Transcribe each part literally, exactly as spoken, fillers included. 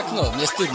окно, мне стыдно.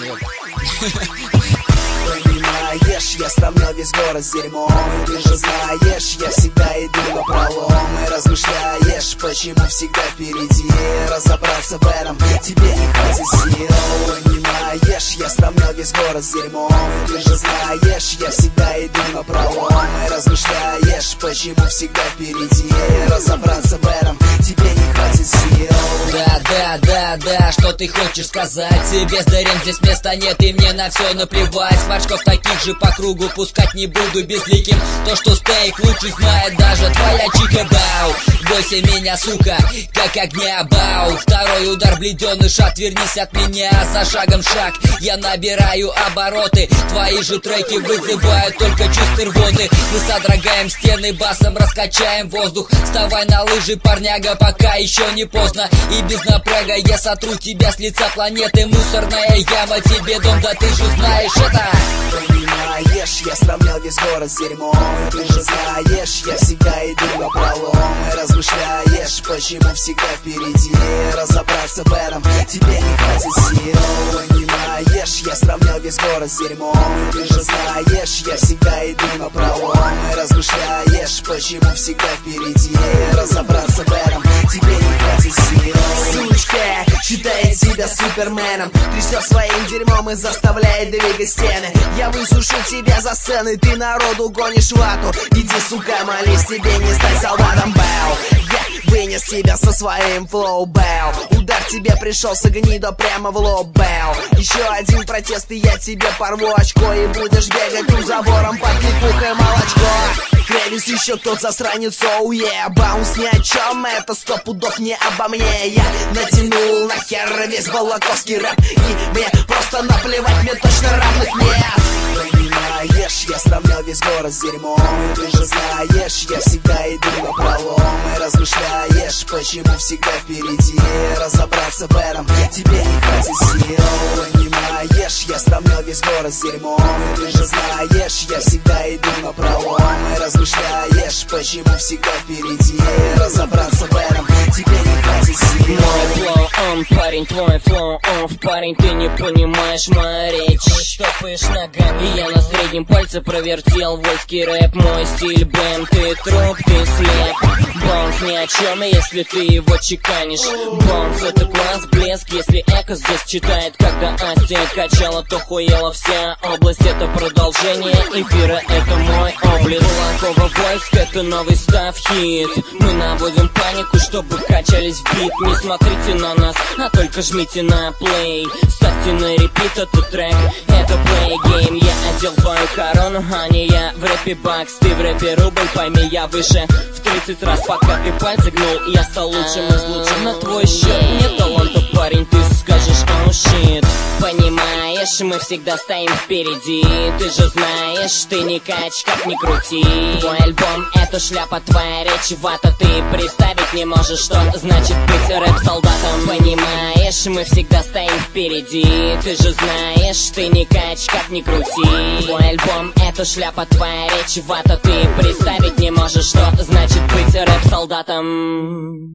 Понимаешь, я сравнял весь город с дерьмом. И ты же знаешь, я всегда иду напролом. И размышляешь, почему всегда впереди. Разобраться в этом тебе не хватит сил. Понимаешь, я сравнял весь город с дерьмом. И ты же знаешь, я всегда иду напролом. И размышляешь, почему всегда впереди. Разобраться в этом тебе не хватит сил. Да, да, да, да, что ты хочешь сказать? Тебе сдарен, здесь места нет, и мне на все наплевать. Смачков таких же по кругу пускать не буду безликим. То, что стейк лучше знает даже твоя чика. Бау, бойся меня, сука, как огня. Бау, второй удар, бледеныш, отвернись от меня. За шагом шаг, я набираю обороты. Твои же треки вызывают только чувство рвоты. Мы содрогаем стены басом, раскачаем воздух. Вставай на лыжи, парняга, пока еще не поздно. И без напряга я сотру тебя с лица планеты. Мусорная яма, тебе дом, да ты же знаешь это. Понимаешь, я сравнял весь город с дерьмом. И ты же знаешь, я всегда иду напролом. И размышляешь, почему всегда впереди. Разобраться в этом тебе не хватит сил. Понимаешь, я сравнял весь город с дерьмом. И ты же знаешь, я всегда иду напролом. И размышляешь, почему всегда впереди. Разобраться в этом тебе не хватит сил. Сучка считает себя суперменом, трясет своим дерьмом и заставляет двигать стены. Я высушу тебя за сценой, ты народу гонишь вату. Иди, сука, молись тебе не стать солдатом. Бау, я вынес тебя со своим флоу. Бау, удар тебе пришелся, гнида, прямо в лоб. Бау, еще один протест, и я тебе порву очко. И будешь бегать у забором под липухой молочко. Кревис еще тот засранец, оу, oh yeah. Баунс ни о чем, это сто пудов не обо мне. Я натянул нахер весь балаковский рэп, и мне просто наплевать, мне точно равных нет. Понимаешь, я сравнял весь город с дерьмом. И ты же знаешь, я всегда иду напролом. И размышляешь, почему всегда впереди. Разобраться в этом тебе не хватит сил. Понимаешь, я сравнял весь город с дерьмом. И ты же знаешь, я всегда иду напролом. И размышляешь, почему всегда впереди. Разобраться в этом тебе не хватит сил. Мой флоу, он парень, твой флоу, он в парень. Ты не понимаешь мою речь, штопаешь ногами. Я на среднем пальце провертел вольский рэп. Мой стиль бэм, ты труп, ты слеп. Бонс ни о чем, если ты его чеканишь. Бонс это класс, блеск, если эко здесь читает. Когда Астия качала, то хуела вся область. Это продолжение эфира, это мой облик. Кулакова войск, это новый став хит. Мы наводим панику, чтобы качались в бит. Не смотрите на нас, а только жмите на плей. Ставьте на репит этот трек, это плей гейм. Я одел твою корону, а не я в рэпе бакс. Ты в рэпе рубль, пойми, я выше в тридцать раз. Пока ты пальцы гнул, я стал лучшим из лучших. На твой счет нет таланта, парень, ты скажешь, oh shit. Понимаешь, мы всегда стоим впереди. Ты же знаешь, ты не кач, как ни крути. Твой альбом — это шляпа, твоя речь вата. Ты представить не можешь, что значит быть рэп-солдатом. Понимаешь, мы всегда стоим впереди. Ты же знаешь, ты не кач, как ни крути. Твой альбом — это шляпа, твоя речь вата. Ты представить не можешь, что значит быть рэп-солдатом.